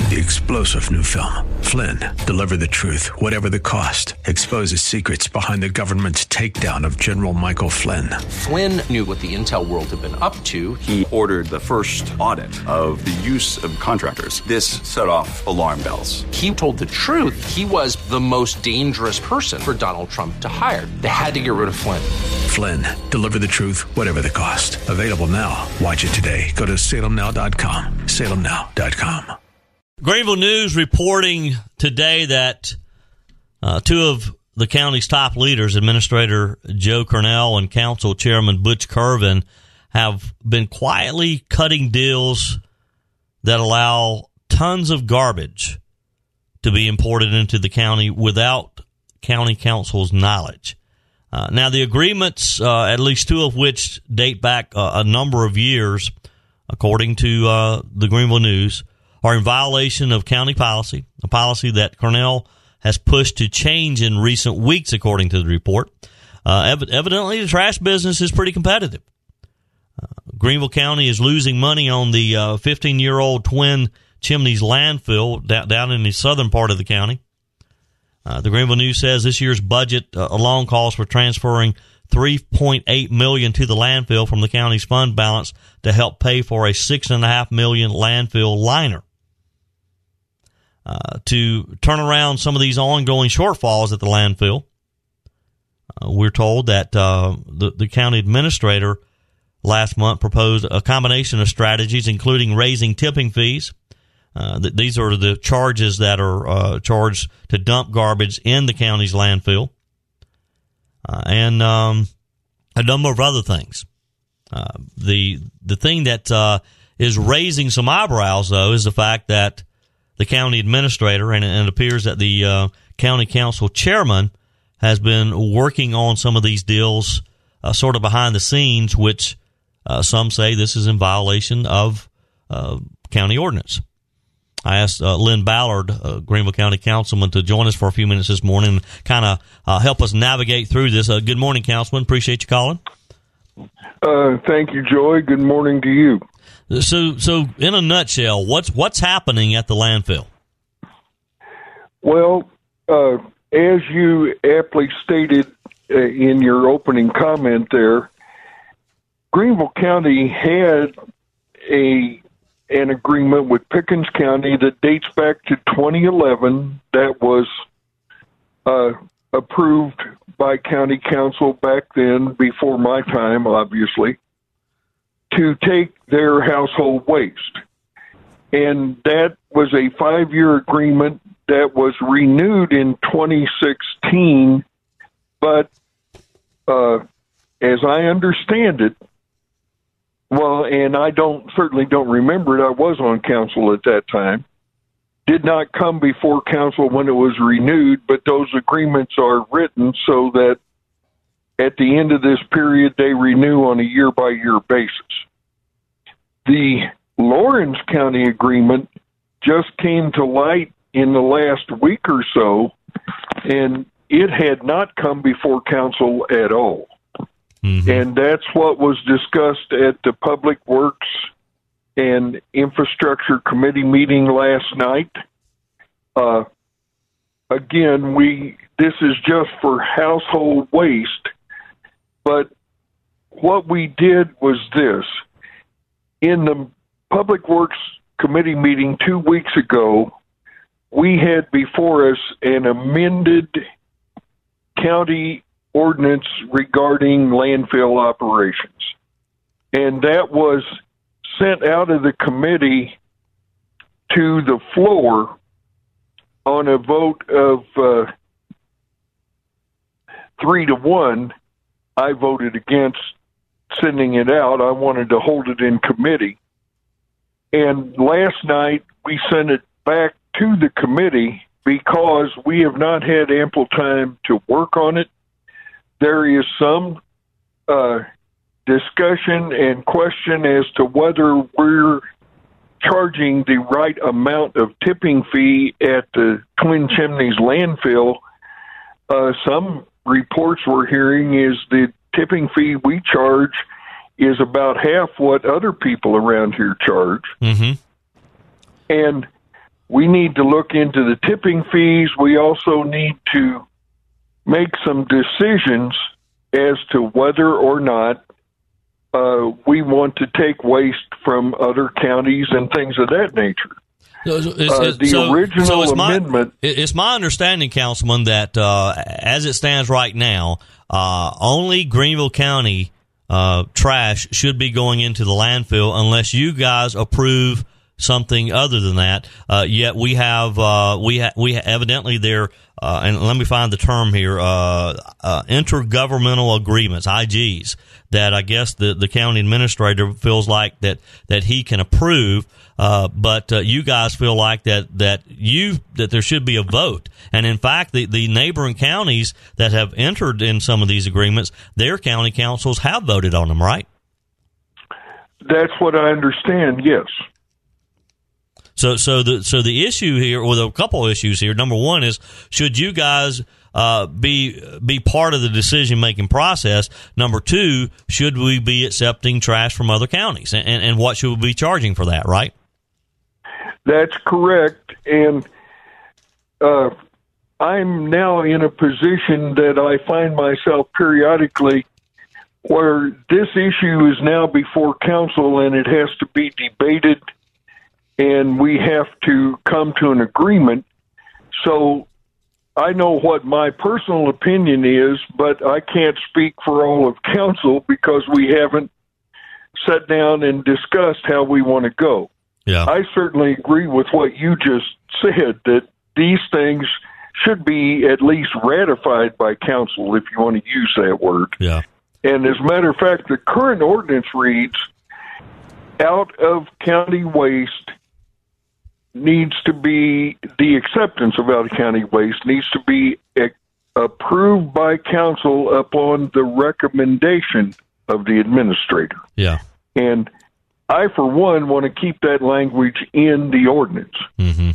the explosive new film, Flynn, Deliver the Truth, Whatever the Cost, exposes secrets behind the government's takedown of General Michael Flynn. Flynn knew what the intel world had been up to. He ordered the first audit of the use of contractors. This set off alarm bells. He told the truth. He was the most dangerous person for Donald Trump to hire. They had to get rid of Flynn. Flynn, Deliver the Truth, Whatever the Cost. Available now. Watch it today. Go to salemnow.com. salemnow.com. Greenville News reporting today that two of the county's top leaders, Administrator Joe Cornell and Council Chairman Butch Kervin, have been quietly cutting deals that allow tons of garbage to be imported into the county without county council's knowledge. Now, the agreements, at least two of which date back a number of years, according to the Greenville News, are in violation of county policy, a policy that Cornell has pushed to change in recent weeks, according to the report. Evidently, the trash business is pretty competitive. Greenville County is losing money on the 15-year-old Twin Chimneys landfill down in the southern part of the county. The Greenville News says this year's budget alone calls for transferring $3.8 million to the landfill from the county's fund balance to help pay for a $6.5 million landfill liner. To turn around some of these ongoing shortfalls at the landfill, we're told that the county administrator last month proposed a combination of strategies, including raising tipping fees. These are the charges that are charged to dump garbage in the county's landfill, and a number of other things. The thing that is raising some eyebrows, though, is the fact that the county administrator, and it appears that the county council chairman, has been working on some of these deals sort of behind the scenes, which some say this is in violation of county ordinance. I asked Lynn Ballard, Greenville County Councilman, to join us for a few minutes this morning and kind of help us navigate through this. Good morning, Councilman. Appreciate you calling. Thank you, Joy. Good morning to you. So in a nutshell, what's happening at the landfill? Well, as you aptly stated in your opening comment there, Greenville County had an agreement with Pickens County that dates back to 2011 that was approved by county council back then, before my time, obviously, to take their household waste. And that was a 5-year agreement that was renewed in 2016, but as I understand it, well, and I certainly don't remember it, I was on council at that time, did not come before council when it was renewed, but those agreements are written so that at the end of this period, they renew on a year-by-year basis. The Lawrence County agreement just came to light in the last week or so, and it had not come before council at all. Mm-hmm. And that's what was discussed at the Public Works and Infrastructure Committee meeting last night. Again, this is just for household waste, but what we did was this. In the Public Works Committee meeting 2 weeks ago, we had before us an amended county ordinance regarding landfill operations. And that was sent out of the committee to the floor on a vote of 3-1. I voted against sending it out. I wanted to hold it in committee. And last night we sent it back to the committee because we have not had ample time to work on it. There is some discussion and question as to whether we're charging the right amount of tipping fee at the Twin Chimneys landfill. Some reports we're hearing is the tipping fee we charge is about half what other people around here charge. Mm-hmm. And we need to look into the tipping fees. We also need to make some decisions as to whether or not we want to take waste from other counties and things of that nature. Original amendment. It's my understanding, Councilman, that as it stands right now, only Greenville County trash should be going into the landfill unless you guys approve something other than that. Yet we have evidently there, and let me find the term here, intergovernmental agreements, IGs, that I guess the county administrator feels like that he can approve. But you guys feel like that there should be a vote. And in fact, the neighboring counties that have entered in some of these agreements, their county councils have voted on them, right? That's what I understand. Yes. So the issue here, or a couple of issues here. Number one is, should you guys be part of the decision making process? Number two, should we be accepting trash from other counties, and what should we be charging for that? Right. That's correct, and I'm now in a position that I find myself periodically where this issue is now before council, and it has to be debated, and we have to come to an agreement. So I know what my personal opinion is, but I can't speak for all of council because we haven't sat down and discussed how we want to go. Yeah. I certainly agree with what you just said, that these things should be at least ratified by council, if you want to use that word. Yeah. And as a matter of fact, the current ordinance reads, out of county waste needs to be, the acceptance of out of county waste needs to be approved by council upon the recommendation of the administrator. Yeah. And I, for one, want to keep that language in the ordinance. Mm-hmm.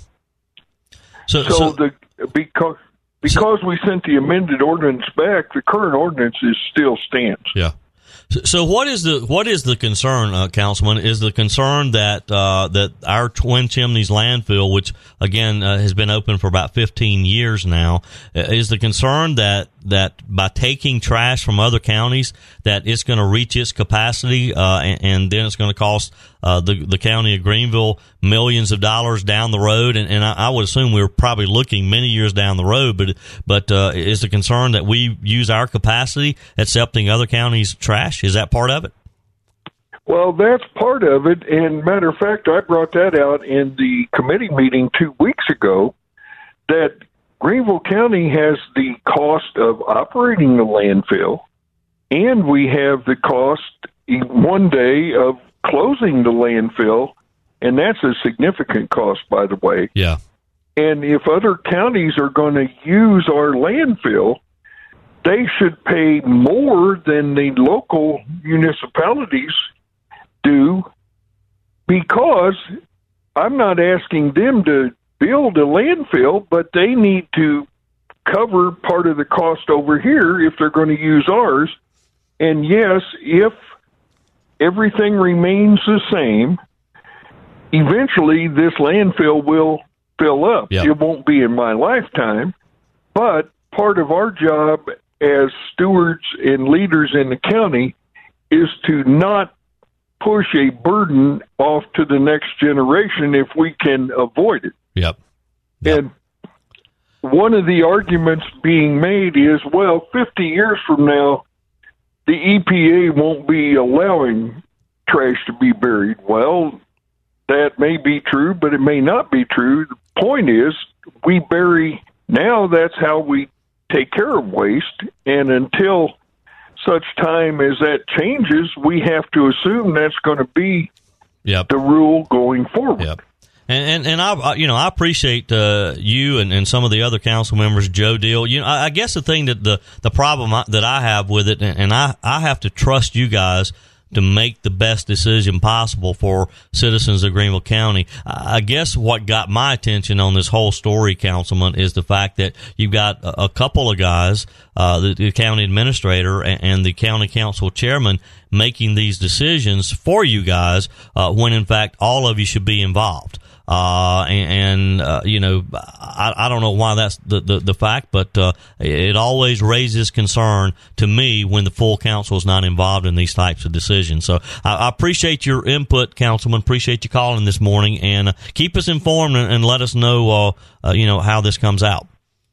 Because we sent the amended ordinance back, the current ordinance still stands. Yeah. So what is the concern, Councilman? Is the concern that our Twin Chimneys landfill, which again has been open for about 15 years now, is the concern that by taking trash from other counties that it's going to reach its capacity and then it's going to cost the county of Greenville millions of dollars down the road? And I would assume we're probably looking many years down the road. But is the concern that we use our capacity accepting other counties' trash? Is that part of it? Well, that's part of it. And matter of fact, I brought that out in the committee meeting 2 weeks ago, that Greenville County has the cost of operating the landfill, and we have the cost one day of closing the landfill, and that's a significant cost, by the way. Yeah. And if other counties are going to use our landfill, they should pay more than the local municipalities do, because I'm not asking them to build a landfill, but they need to cover part of the cost over here if they're going to use ours. And yes, if everything remains the same, eventually this landfill will fill up. Yep. It won't be in my lifetime, but part of our job as stewards and leaders in the county is to not push a burden off to the next generation if we can avoid it. Yep. And one of the arguments being made is, well, 50 years from now, the EPA won't be allowing trash to be buried. Well, that may be true, but it may not be true. The point is, we bury now. That's how we take care of waste. And until such time as that changes, we have to assume that's going to be the rule going forward. Yep. And I appreciate you and some of the other council members, Joe Deal. I guess the thing that the problem that I have with it, and I have to trust you guys to make the best decision possible for citizens of Greenville County. I guess what got my attention on this whole story, Councilman, is the fact that you've got a couple of guys, the county administrator and the county council chairman, making these decisions for you guys when in fact all of you should be involved. I don't know why that's the fact, but it always raises concern to me when the full council is not involved in these types of decisions. So I appreciate your input, Councilman. Appreciate you calling this morning, and keep us informed and let us know, how this comes out.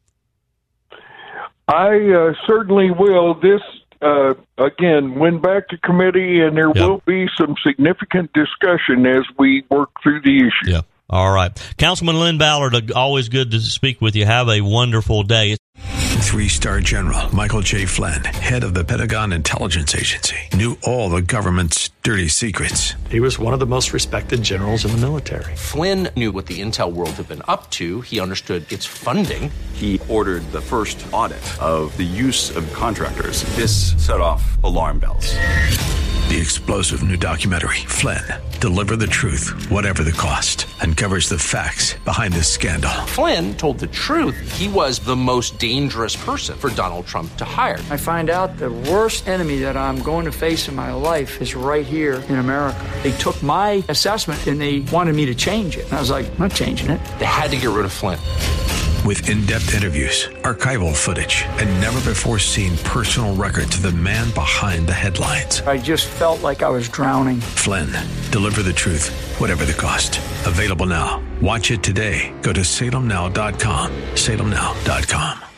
I certainly will. This, again, went back to committee, and there will be some significant discussion as we work through the issue. Yeah. All right. Councilman Lynn Ballard, always good to speak with you. Have a wonderful day. 3-star General Michael J. Flynn, head of the Pentagon Intelligence Agency, knew all the government's dirty secrets. He was one of the most respected generals in the military. Flynn knew what the intel world had been up to. He understood its funding. He ordered the first audit of the use of contractors. This set off alarm bells. The explosive new documentary, Flynn, Deliver the Truth, Whatever the Cost, uncovers the facts behind this scandal. Flynn told the truth. He was the most dangerous person for Donald Trump to hire. I find out the worst enemy that I'm going to face in my life is right here in America. They took my assessment and they wanted me to change it. And I was like, I'm not changing it. They had to get rid of Flynn. With in-depth interviews, archival footage, and never-before-seen personal records of the man behind the headlines. I just felt like I was drowning. Flynn, Deliver the Truth, Whatever the Cost. Available now. Watch it today. Go to salemnow.com. salemnow.com.